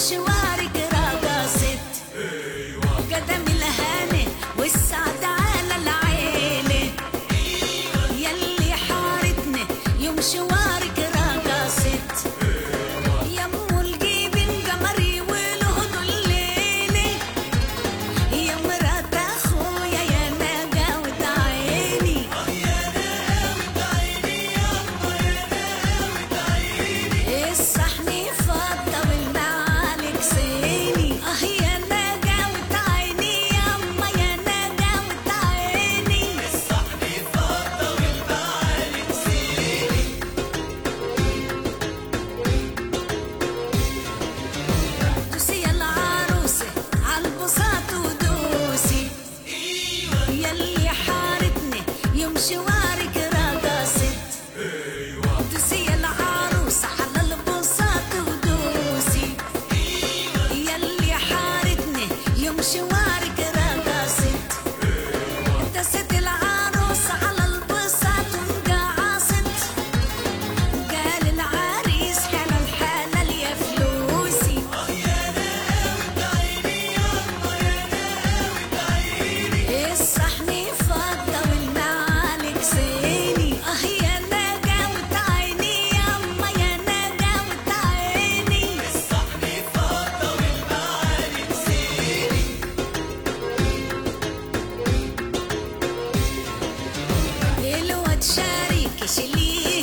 مشوارك راقصت. قدم الهاني والسعد على العيلة، يلي حارتني يوم شوارك راقصت. يمو الجيبن قمري والهدو الليلة، يا مرات اخويا يا نقاوة عيني. يا نقاوة عيني يما يا نقاوة عيني، الصحن فضة والمعالق صيني. يا نقاوة عيني يما يا نقاوة عيني، الصحن فضة والمعالق صيني. دوسي يا العروسة عالبساط ودوسي، يلي حارتني يوم شوارك راقصت. دوسي يا العروسة على البساط ودوسي، يلي حارتني يوم شوارك راقصت. دست العروسة على البساط وانقعصت، قال العريس حلال حلال يا فلوسي. يا نقاوة عيني يما يا نقاوة عيني، الصحن فضة والمعالق صيني. يا نقاوة عيني يما يا نقاوة عيني، الصحن فضة والمعالق صيني. الواد شاريك شليل